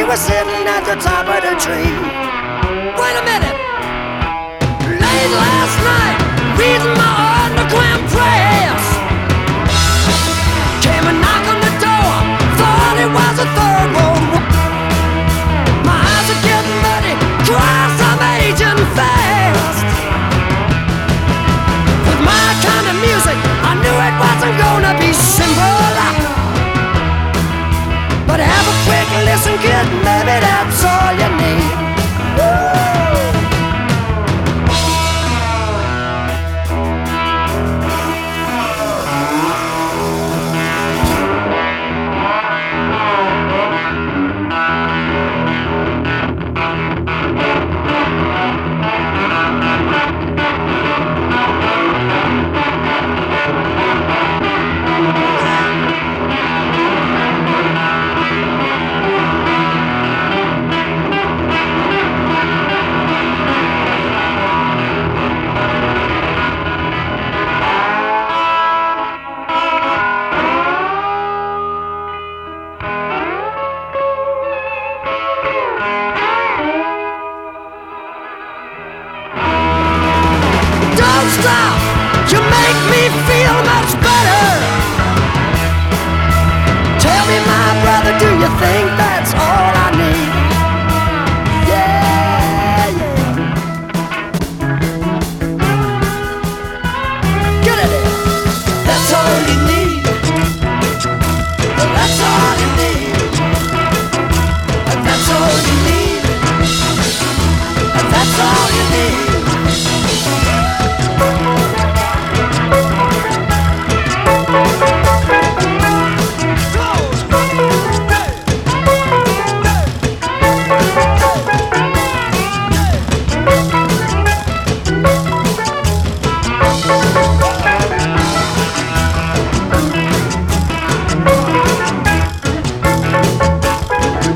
were sitting at the top of the tree. Wait a minute! Late last night, reading my underground prayers, came a knock on the door, thought it was a third world war. My eyes are getting muddy, cries I'm aging fast. With my kind of music, I knew it wasn't gonna be simple. But have a quick listen, kid, maybe that's all you need. Stop, you make me feel much better. Tell me, my brother, do you think that